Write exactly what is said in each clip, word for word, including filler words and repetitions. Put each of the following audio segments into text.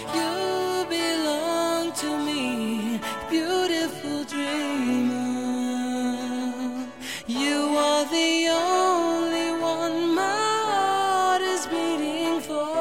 You belong to me, beautiful dreamer. You are the only one my heart is beating for.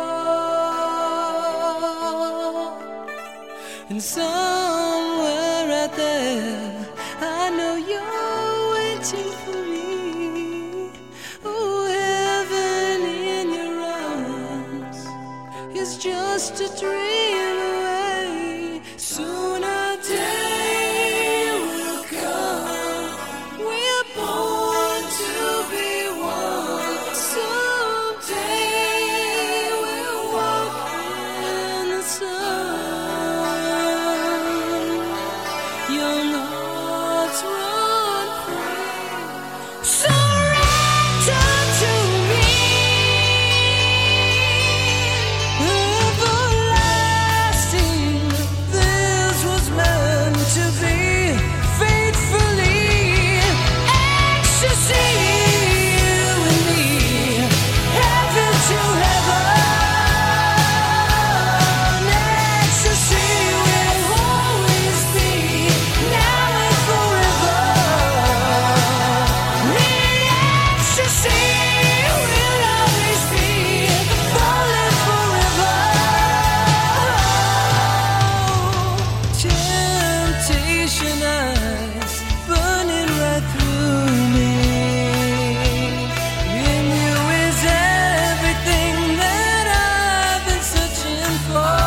And somewhere out there, I know you're waiting for me. Oh, heaven in your arms is just a dream away. Soon a day will come. We're born to be one. Someday we'll walk in the sun. Young hearts run free. Surrender to me. Everlasting, this was meant to be. Faithfully, ecstasy, you and me, heaven to heaven. Ecstasy will always be, now and forever. Ecstasy will always be, falling forever. Temptation eyes burning right through me. In you is everything that I've been searching for.